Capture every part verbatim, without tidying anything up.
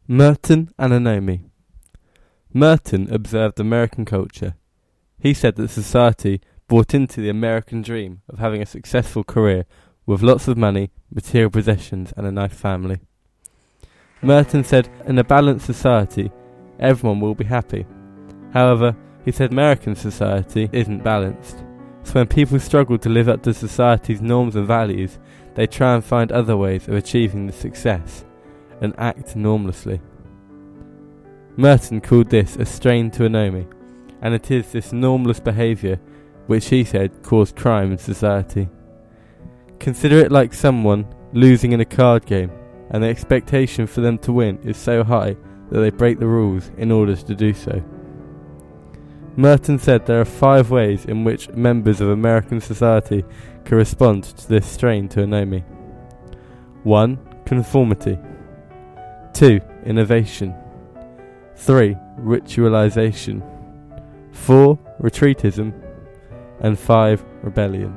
Merton and Anomi. Merton observed American culture. He said that society bought into the American dream of having a successful career with lots of money, material possessions and a nice family. Merton said in a balanced society, everyone will be happy. However, he said American society isn't balanced. So when people struggle to live up to society's norms and values, they try and find other ways of achieving the success and act normlessly. Merton called this a strain to Anomi, and it is this normless behaviour which he said caused crime in society. Consider it like someone losing in a card game, and the expectation for them to win is so high that they break the rules in order to do so. Merton said there are five ways in which members of American society can respond to this strain to Anomi. one. Conformity. two. Innovation. three. Ritualization. four. Retreatism. And five. Rebellion.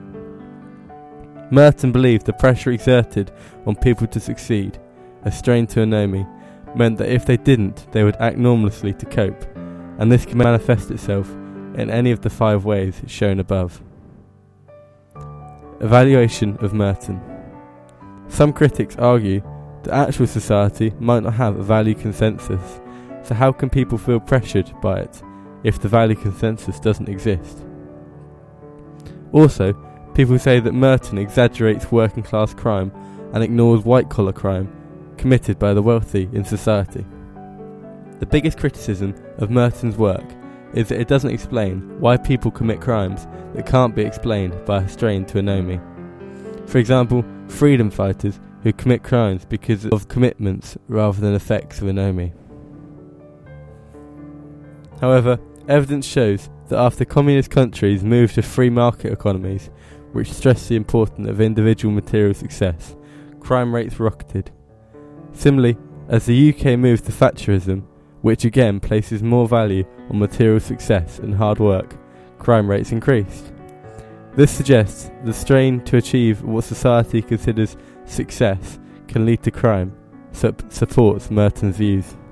Merton believed the pressure exerted on people to succeed, a strain to Anomi, meant that if they didn't, they would act normlessly to cope, and this can manifest itself in any of the five ways shown above. Evaluation of Merton. Some critics argue that actual society might not have a value consensus, so how can people feel pressured by it if the value consensus doesn't exist? Also, people say that Merton exaggerates working class crime and ignores white collar crime committed by the wealthy in society. The biggest criticism of Merton's work is that it doesn't explain why people commit crimes that can't be explained by a strain to Anomi. For example, freedom fighters who commit crimes because of commitments rather than effects of Anomi. However, evidence shows that after communist countries moved to free market economies, which stress the importance of individual material success, crime rates rocketed. Similarly, as the U K moved to Thatcherism, which again places more value on material success and hard work, crime rates increased. This suggests the strain to achieve what society considers success can lead to crime, so it supports Merton's views.